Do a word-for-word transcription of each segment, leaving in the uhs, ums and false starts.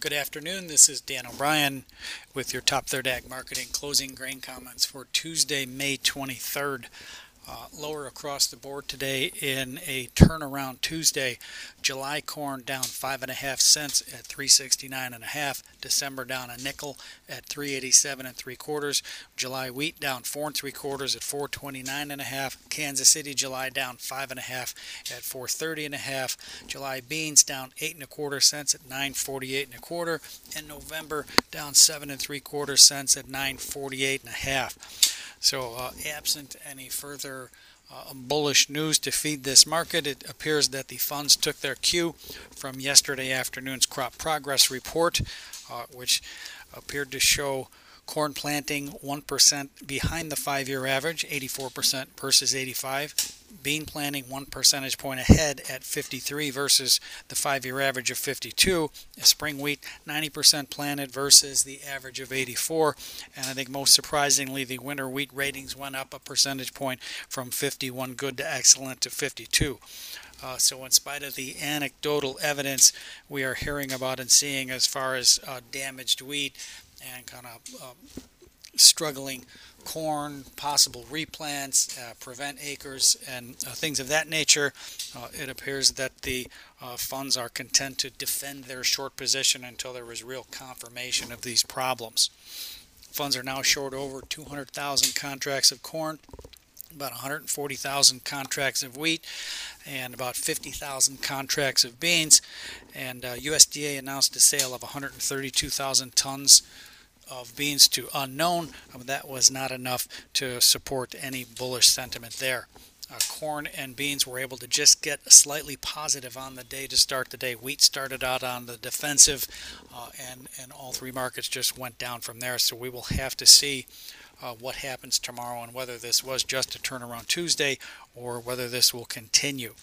Good afternoon. This is Dan O'Brien with your Top Third Ag Marketing closing grain comments for Tuesday, May twenty-third. Uh, lower across the board today in a turnaround Tuesday. July corn down five and a half cents at three sixty-nine and a half. December down a nickel at three eighty-seven and three quarters. July wheat down four and three quarters at four twenty-nine and a half. Kansas City July down five and a half at four thirty and a half. July beans down eight and a quarter cents at nine forty-eight and a quarter. And November down seven and three quarter cents at nine forty-eight and a half. So, uh, absent any further uh, bullish news to feed this market, it appears that the funds took their cue from yesterday afternoon's crop progress report, uh, which appeared to show corn planting one percent behind the five-year average, eighty-four percent versus eighty-five. Bean planting one percentage point ahead at fifty-three versus the five-year average of fifty-two. Spring wheat ninety percent planted versus the average of eighty-four. And I think most surprisingly, the winter wheat ratings went up a percentage point from fifty-one good to excellent to fifty-two. Uh, so in spite of the anecdotal evidence we are hearing about and seeing as far as uh, damaged wheat and kind of uh, struggling corn, possible replants, uh, prevent acres, and uh, things of that nature, uh, it appears that the uh, funds are content to defend their short position until there is real confirmation of these problems. Funds are now short over two hundred thousand contracts of corn, about one hundred forty thousand contracts of wheat, and about fifty thousand contracts of beans. And uh, U S D A announced a sale of one hundred thirty-two thousand tons of beans to unknown. Um, that was not enough to support any bullish sentiment there. Uh, corn and beans were able to just get slightly positive on the day to start the day. Wheat started out on the defensive, uh, and, and all three markets just went down from there. So we will have to see uh, what happens tomorrow and whether this was just a turnaround Tuesday or whether this will continue.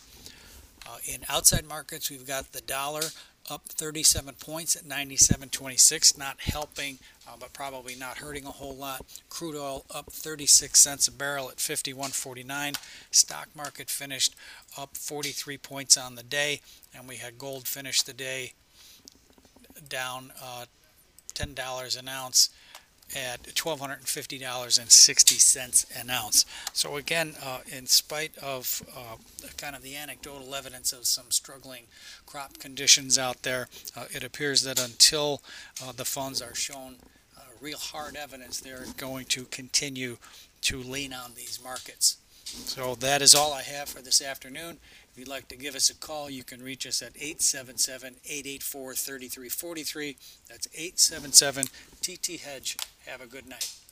Uh, in outside markets, we've got the dollar up thirty-seven points at ninety-seven twenty-six, not helping, uh, but probably not hurting a whole lot. Crude oil up thirty-six cents a barrel at fifty-one forty-nine. Stock market finished up forty-three points on the day, and we had gold finish the day down uh, ten dollars an ounce at one thousand two hundred fifty dollars and sixty cents an ounce. So again, uh, in spite of uh, kind of the anecdotal evidence of some struggling crop conditions out there, uh, it appears that until uh, the funds are shown uh, real hard evidence, they're going to continue to lean on these markets. So that is all I have for this afternoon. If you'd like to give us a call, you can reach us at eight seven seven, eight eight four, three three four three. That's eight seven seven T T Hedge. Have a good night.